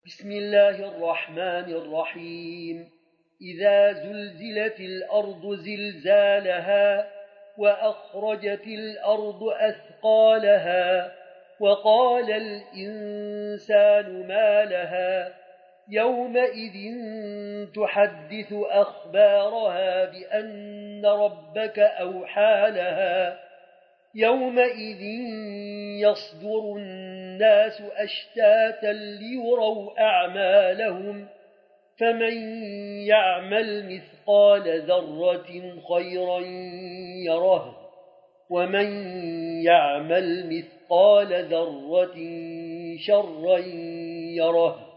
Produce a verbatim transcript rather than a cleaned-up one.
بسم الله الرحمن الرحيم إذا زلزلت الأرض زلزالها وأخرجت الأرض أثقالها وقال الإنسان ما لها يومئذ تحدث أخبارها بأن ربك أوحى لها يومئذ يصدر الناس أشتاتا ليروا أعمالهم فمن يعمل مثقال ذرة خيرا يره ومن يعمل مثقال ذرة شرا يره